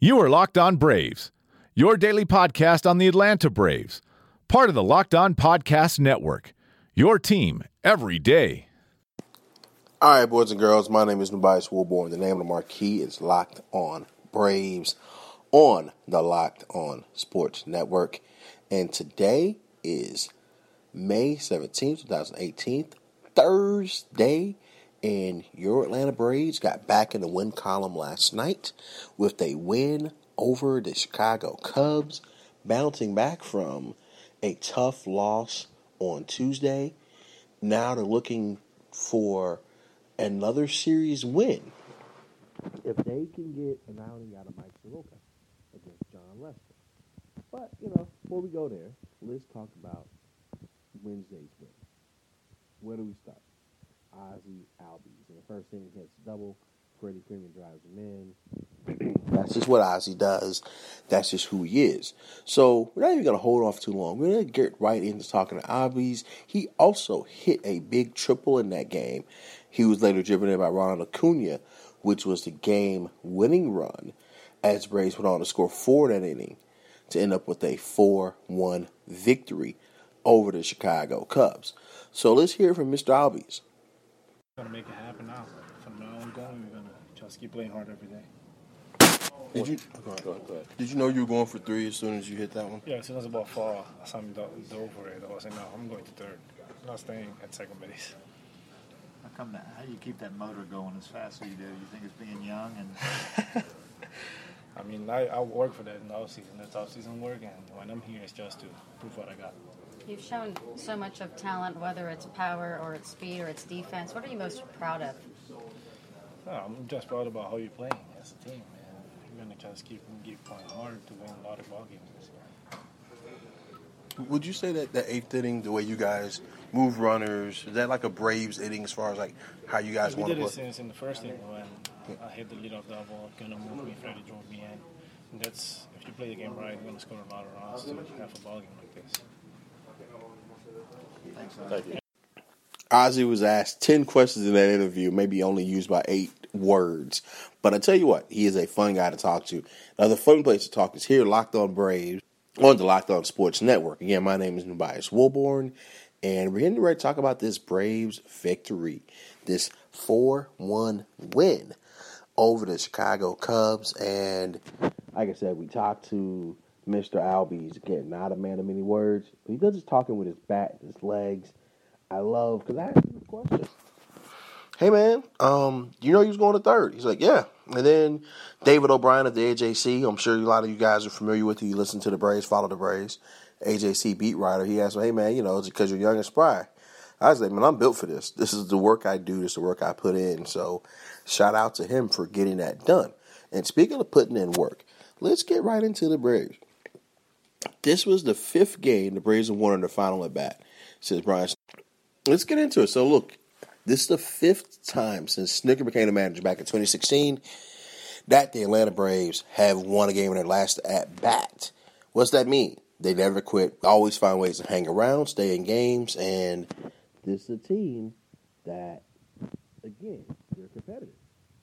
You are Locked On Braves, your daily podcast on the Atlanta Braves, part of the Locked On Podcast Network, your team every day. All right, boys and girls, my name is Tobias Woolborn. The name of the marquee is Locked On Braves on the Locked On Sports Network. And today is May 17th, 2018, Thursday. And your Atlanta Braves got back in the win column last night with a win over the Chicago Cubs, bouncing back from a tough loss on Tuesday. Now they're looking for another series win if they can get an outing out of Mike Soroka against John Lester. But, before we go there, let's talk about Wednesday's win. Where do we start? Ozzie Albies. In the first inning, he hits a double. Freddie Freeman drives him in. That's just what Ozzie does. That's just who he is. So we're not even going to hold off too long. We're going to get right into talking to Albies. He also hit a big triple in that game. He was later driven in by Ronald Acuna, which was the game-winning run, as Braves went on to score 4 in that inning to end up with a 4-1 victory over the Chicago Cubs. So let's hear from Mr. Albies. Gonna make it happen now. From now on going, we're gonna just keep playing hard every day. Go ahead. Did you know you were going for 3 as soon as you hit that one? Yeah, as soon as the ball fall, I saw me dove for it. I was like, no, I'm going to third. I'm not staying at second base. How do you keep that motor going as fast as you do? You think it's being young and? I mean, I work for that in the offseason. That's offseason work, and when I'm here, it's just to prove what I got. You've shown so much of talent, whether it's power or it's speed or it's defense. What are you most proud of? I'm just proud about how you're playing as a team, and you're going to just keep playing hard to win a lot of ball games. Would you say that the 8th inning, the way you guys move runners, is that like a Braves inning as far as like how you guys want to play? We did it since in the first inning when I hit the leadoff double, going to move me, Freddie drove me in. And that's, if you play the game right, you're going to score a lot of runs to have a ball game like this. Thank you. Ozzie was asked 10 questions in that interview, maybe only used by 8 words. But I tell you what, he is a fun guy to talk to. Another fun place to talk is here, Locked On Braves, on the Locked On Sports Network. Again, my name is Tobias Woolborn, and we're getting ready to talk about this Braves victory, this 4-1 win over the Chicago Cubs. And like I said, we talked to Mr. Albies, again, not a man of many words. He does his talking with his bat, his legs. I love, because I asked him a question. Hey, man, you know he was going to third. He's like, yeah. And then David O'Brien of the AJC, I'm sure a lot of you guys are familiar with it. You listen to the Braves, follow the Braves. AJC beat writer. He asked me, hey, man, it's because you're young and spry. I was like, man, I'm built for this. This is the work I do. This is the work I put in. So shout out to him for getting that done. And speaking of putting in work, let's get right into the Braves. This was the 5th game the Braves have won in the final at bat, says Brian. Let's get into it. So, look, this is the 5th time since Snitker became the manager back in 2016 that the Atlanta Braves have won a game in their last at bat. What's that mean? They never quit, always find ways to hang around, stay in games, and this is a team that, again, they're competitive.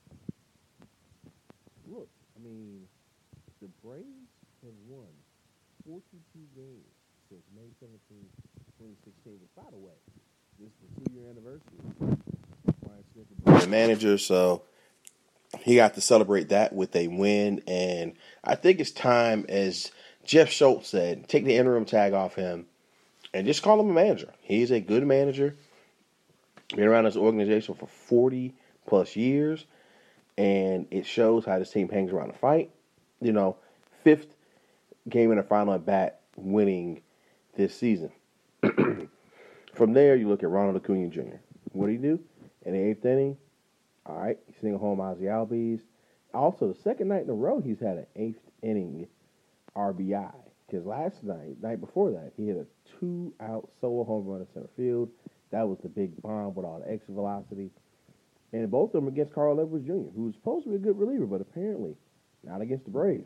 Look, I mean, the Braves have won 42 games since May 17, 2016. But by the way, this is the 2-year anniversary. Brian Snitker, the manager, so he got to celebrate that with a win. And I think it's time, as Jeff Schultz said, take the interim tag off him and just call him a manager. He's a good manager. Been around this organization for 40-plus years, and it shows how this team hangs around the fight. 5th game in the final at bat, winning this season. From there, you look at Ronald Acuna Jr. What do you do? In the 8th inning, all right, he's single home Ozzie Albies. Also, the second night in a row, he's had an 8th inning RBI. Because last night before that, he hit a 2-out solo home run in center field. That was the big bomb with all the extra velocity. And both of them against Carl Edwards Jr., who was supposed to be a good reliever, but apparently not against the Braves.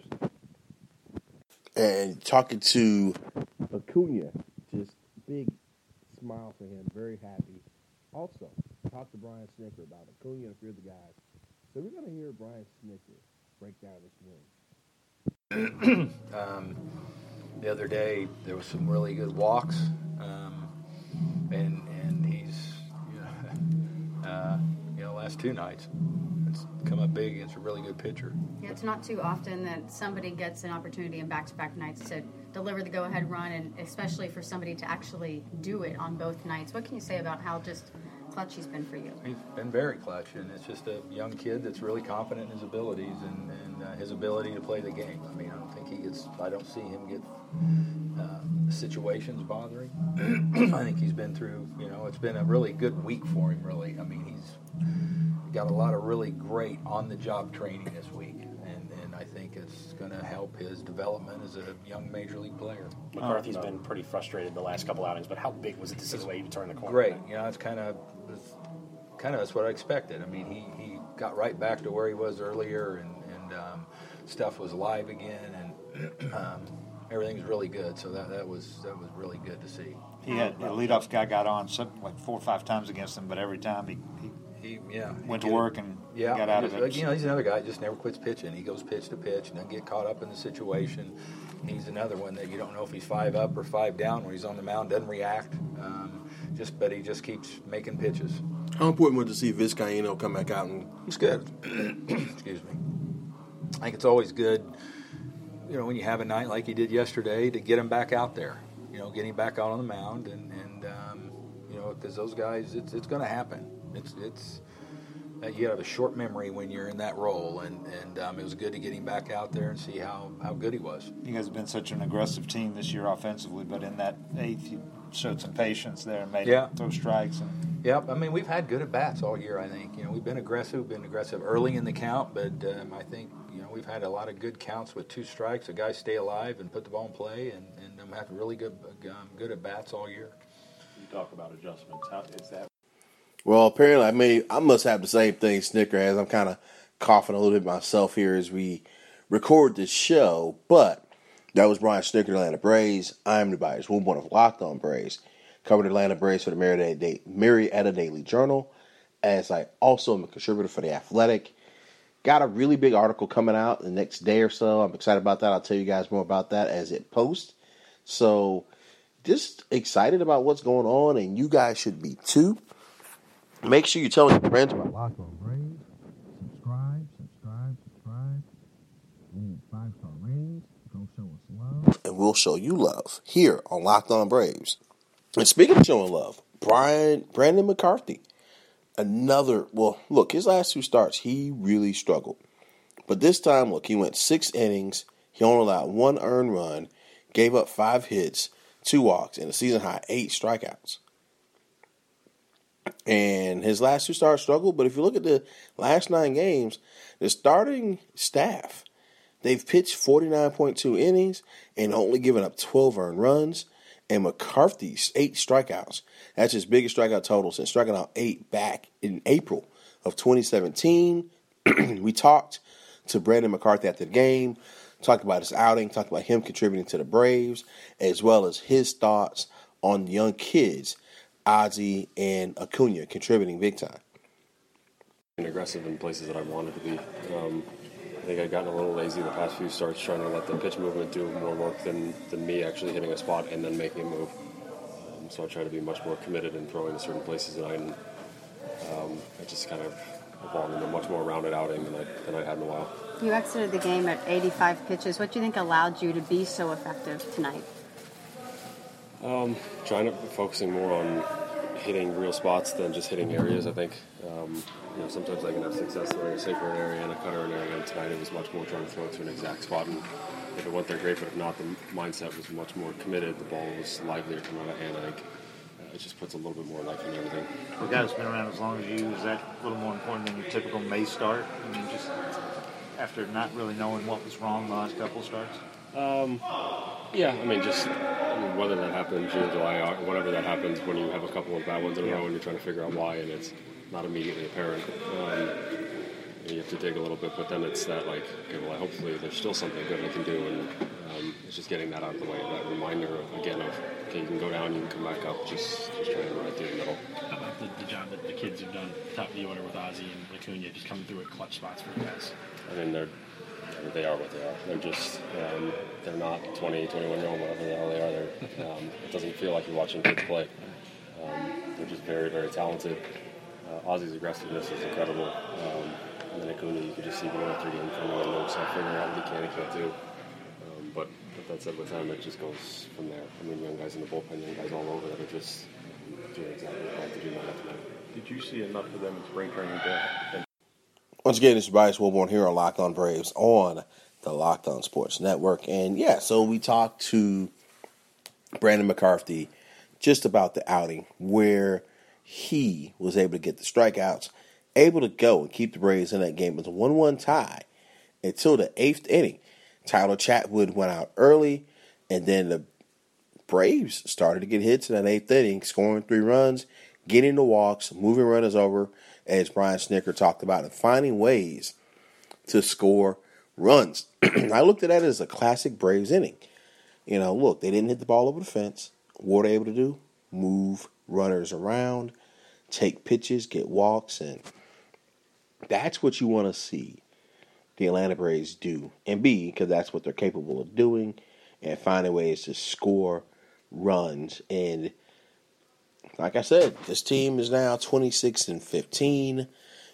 And talking to Acuna, just big smile for him, very happy. Also, talked to Brian Snitker about Acuna and a few of the guys. So we're going to hear Brian Snitker break down this win The other day there was some really good walks, and he's last 2 nights it's come up big against a really good pitcher. Yeah, it's not too often that somebody gets an opportunity in back-to-back nights to deliver the go-ahead run, and especially for somebody to actually do it on both nights. What can you say about how just clutch he's been for you? He's been very clutch, and it's just a young kid that's really confident in his abilities and his ability to play the game. I mean, I don't see him get situations bothering. I think he's been through, it's been a really good week for him, really. I mean, he's got a lot of really great on-the-job training this week, and I think it's going to help his development as a young major league player. McCarthy's been pretty frustrated the last couple outings, but how big was it to see the way he turned the corner? Great. It's kind of that's what I expected. I mean, he got right back to where he was earlier, and stuff was live again, and everything's really good. So that was really good to see. He had the leadoff guy got on something like 4 or 5 times against him, but every time he went to work and got out of it. He's another guy that just never quits pitching. He goes pitch to pitch and doesn't get caught up in the situation. He's another one that you don't know if he's 5 up or 5 down when he's on the mound. Doesn't react, but he just keeps making pitches. How important was it to see Vizcaíno come back out? And it's good. Excuse me. I think it's always good, when you have a night like he did yesterday, to get him back out there. Get him back out on the mound, and because those guys, it's going to happen. It's you have a short memory when you're in that role, and it was good to get him back out there and see how good he was. You guys have been such an aggressive team this year offensively, but in that 8th, you showed some patience there and made him throw strikes. Yep, I mean, we've had good at-bats all year, I think. We've been aggressive early in the count, but I think, we've had a lot of good counts with 2 strikes. The guys stay alive and put the ball in play, and have really good at-bats all year. You talk about adjustments. How is that? Well, apparently I must have the same thing Snicker has. I'm kind of coughing a little bit myself here as we record this show, but that was Brian Snicker, Atlanta Braves. I'm the Bias one of Locked On Braves. Covered Atlanta Braves for the Marietta Daily Journal, as I also am a contributor for The Athletic. Got a really big article coming out the next day or so. I'm excited about that. I'll tell you guys more about that as it posts. So just excited about what's going on, and you guys should be too. Make sure you tell your friends about Locked On Braves. Subscribe. We need 5-star ratings. Go show us love. And we'll show you love here on Locked On Braves. And speaking of showing love, Brandon McCarthy. His last 2 starts, he really struggled. But this time, he went 6 innings. He only allowed 1 earned run, gave up 5 hits, 2 walks, and a season-high 8 strikeouts. And his last 2 starts struggled, but if you look at the last 9 games, the starting staff, they've pitched 49.2 innings and only given up 12 earned runs. And McCarthy's 8 strikeouts. That's his biggest strikeout total since striking out 8 back in April of 2017. We talked to Brandon McCarthy after the game, talked about his outing, talked about him contributing to the Braves, as well as his thoughts on the young kids, Ozzie and Acuna, contributing big time. Aggressive in places that I wanted to be. I think I've gotten a little lazy the past few starts, trying to let the pitch movement do more work than me actually hitting a spot and then making a move. So I try to be much more committed in throwing to certain places tonight, and I just kind of evolved into a much more rounded outing than I had in a while. You exited the game at 85 pitches. What do you think allowed you to be so effective tonight? Focusing more on hitting real spots than just hitting areas. I think sometimes I can have success throwing a safer area and a cutter area, and tonight it was much more trying to throw it to an exact spot, and if it went there, great, but if not, the mindset was much more committed. The ball was livelier coming out of hand. I think it just puts a little bit more life into everything. For a guy that's been around as long as you, is that a little more important than your typical May start? I mean, just after not really knowing what was wrong the last couple of starts? Whether that happens June, July, whenever that happens, when you have a couple of bad ones in a row and you're trying to figure out why, and it's not immediately apparent. You have to dig a little bit, but then it's that hopefully there's still something good I can do, and it's just getting that out of the way, that reminder of okay, you can go down, you can come back up, just trying to run right through the middle. How about the job that the kids have done top of the order with Ozzie and Acuna, just coming through at clutch spots for you guys? I mean, they're they are what they are. They're just, they're not 20, 21-year-old, whatever the hell they are. It doesn't feel like you're watching kids play. They're just very, very talented. Ozzy's aggressiveness is incredible. And then Acuna, you could just see going through the game from the notes, figuring out what he can and can't do. But that said, with them, it just goes from there. I mean, young guys in the bullpen, young guys all over that are just doing exactly what they have to do night after night. Did you see enough of them in spring training to Once again, this is Bryce Wilborn here on Locked On Braves on the Locked On Sports Network. And yeah, so we talked to Brandon McCarthy just about the outing where he was able to get the strikeouts, able to go and keep the Braves in that game. It was a 1-1 tie until the 8th inning. Tyler Chatwood went out early, and then the Braves started to get hits in that 8th inning, scoring 3 runs, getting the walks, moving runners over, as Brian Snitker talked about, and finding ways to score runs. I looked at that as a classic Braves inning. You know, look, they didn't hit the ball over the fence. What were they able to do? Move runners around, take pitches, get walks, and that's what you want to see the Atlanta Braves do and be, because that's what they're capable of doing, and finding ways to score runs. And like I said, this team is now 26-16,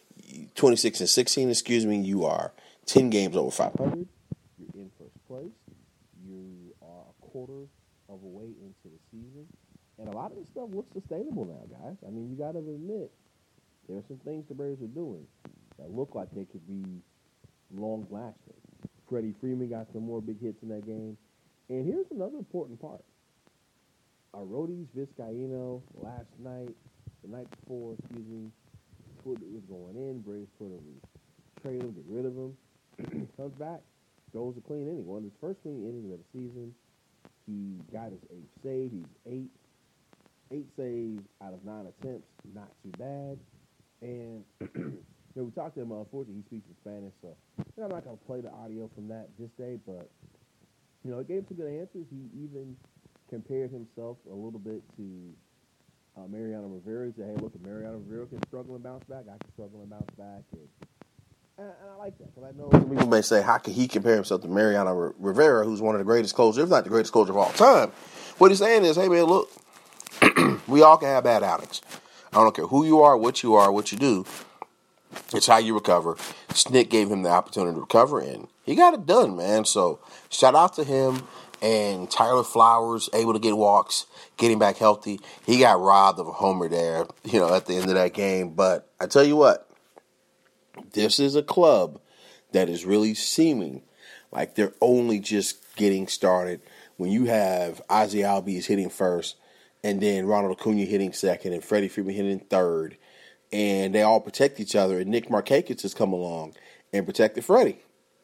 excuse me. You are 10 games over 500. You're in first place. You are a quarter of a way into the season. And a lot of this stuff looks sustainable now, guys. I mean, you got to admit, there are some things the Braves are doing that look like they could be long-lasting. Freddie Freeman got some more big hits in that game. And here's another important part. Arodys Vizcaíno the night before, foot was going in. Braves put him, trade him, get rid of him. Comes back, goes a clean inning. One of his first clean innings of the season. He got his 8th save. He's 8 saves out of 9 attempts. Not too bad. And we talked to him. Unfortunately, he speaks in Spanish, so I'm not going to play the audio from that this day. But it gave some good answers. He even compared himself a little bit to Mariano Rivera. He said, "Hey, look, if Mariano Rivera can struggle and bounce back, I can struggle and bounce back." And I like that, because I know some people may say, "How can he compare himself to Mariano Rivera, who's one of the greatest closers, if not the greatest closer of all time?" What he's saying is, "Hey, man, look, we all can have bad outings. I don't care who you are, what you do. It's how you recover." Snick gave him the opportunity to recover, and he got it done, man. So shout out to him. And Tyler Flowers, able to get walks, getting back healthy. He got robbed of a homer there, at the end of that game. But I tell you what, this is a club that is really seeming like they're only just getting started. When you have Ozzy Albies hitting first, and then Ronald Acuna hitting second, and Freddie Freeman hitting third, and they all protect each other, and Nick Markakis has come along and protected Freddie.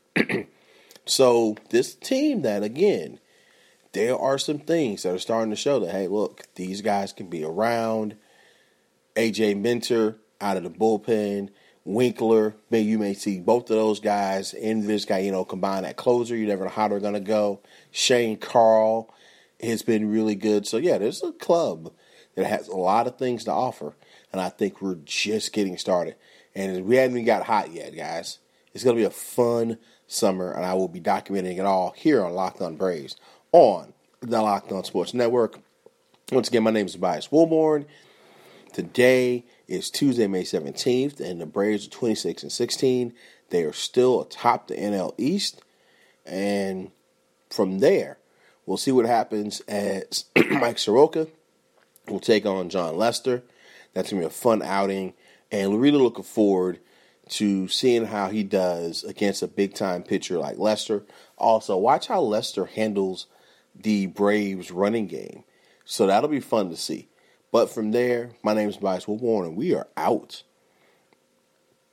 So this team that, again, there are some things that are starting to show that, hey, look, these guys can be around. A.J. Minter out of the bullpen. Winkler, you may see both of those guys in this guy, combine that closer. You never know how they're going to go. Shane Carl has been really good. So, yeah, there's a club that has a lot of things to offer, and I think we're just getting started. And we haven't even got hot yet, guys. It's going to be a fun summer, and I will be documenting it all here on Locked On Braves on the Locked On Sports Network. Once again, my name is Bryce Wilborn. Today is Tuesday, May 17th, and the Braves are 26-16. They are still atop the NL East, and from there, we'll see what happens as Mike Soroka will take on John Lester. That's going to be a fun outing, and we're really looking forward to seeing how he does against a big-time pitcher like Lester. Also, watch how Lester handles the Braves running game. So that'll be fun to see. But from there, my name is Bryce Wilborn, and we are out.